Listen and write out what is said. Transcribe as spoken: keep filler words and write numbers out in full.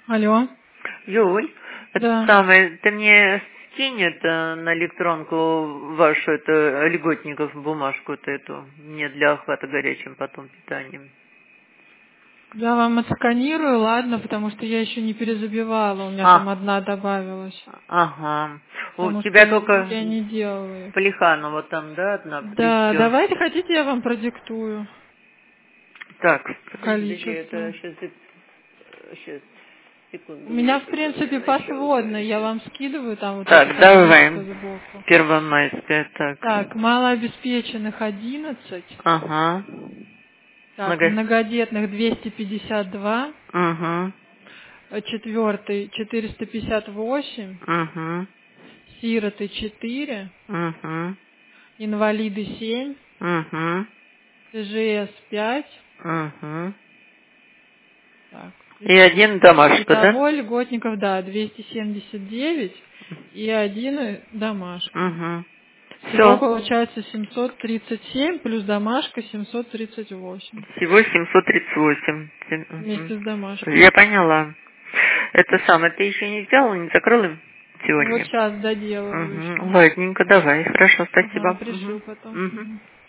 Алло. Юль, это Да. самое, ты мне скинь это на электронку вашу, это льготников, бумажку-то эту, мне для охвата горячим потом питанием. Я вам отсканирую, ладно, потому что я еще не перезабивала, у меня А. там одна добавилась. Ага. У Потому тебя что только я не делала их. Плеханова там, да, одна? И Да, всё. давайте, хотите, я вам продиктую Так, подожди, это количество. сейчас, сейчас, секунду. У меня, в это принципе, я начала посводно, я сейчас. вам скидываю там вот эту Так, табличку давай. сбоку. Первомайская, так. Так, малообеспеченных одиннадцать. Ага. Так, Много. многодетных двести пятьдесят два. Угу. Четвертый четыреста пятьдесят восемь. Угу. Сироты четыре. Угу. Инвалиды семь. Угу. ТЖС пять. Угу. Так. И один домашка, да? Итого льготников, да, двести семьдесят девять и один домашка. Угу. Всего Все. получается семьсот тридцать семь плюс домашка семьсот тридцать восемь. Всего семьсот тридцать восемь. Вместе с домашкой. Я поняла. Это самое, ты еще не сделала, не закрыла Вот сегодня? сейчас доделываю Угу. еще. Ладненько, давай. Хорошо, Ага, спасибо. пришлю Угу. потом. Угу. Мгм.